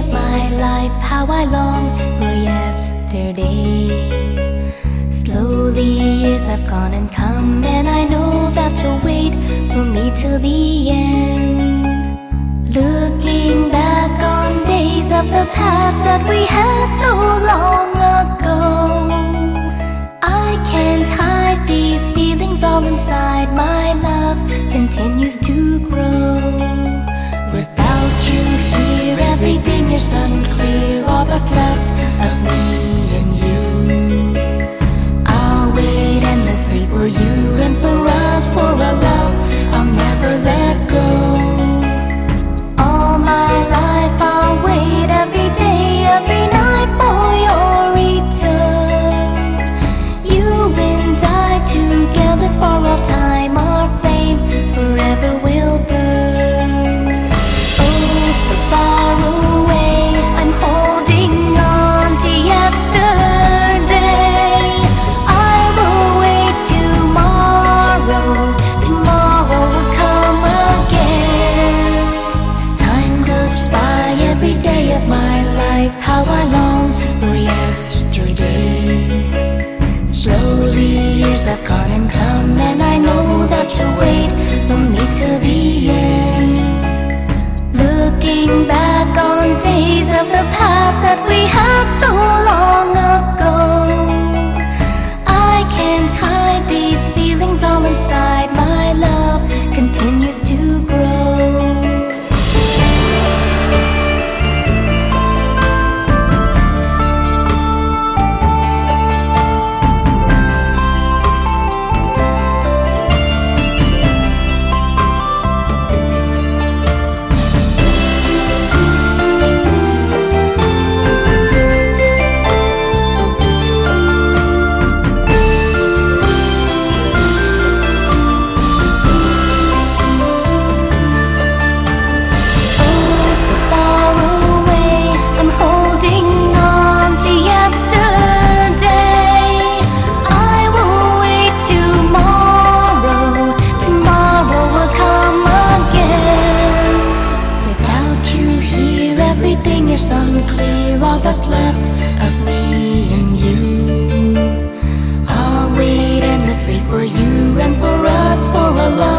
of my life, how I long for yesterday. Slowly years have gone and come, and I know that you'll wait for me till the end. Looking back on days of the past that we had so long ago, I can't hide these feelings all inside. My love continues to grow. Without you here, everything is unclear. All that's left of me and you. I'll wait endlessly for you and for us, for a love I'll never let go. All my life I'll wait every day, every night for your return. You and I together for all time, our flame forever will burn. Oh, so far away, I'm holding on to yesterday. I will wait tomorrow, tomorrow will come again. As time goes by, every day of my life, how I long for yesterday. Slowly years have gone and come, and I know that you'll wait for me till the end. Looking back on days of the past that we had so long ago, I can't hide these feelings all inside. My love continues to grow. Everything is unclear, all that's left of me and you. I'll wait endlessly for you and for us, for a love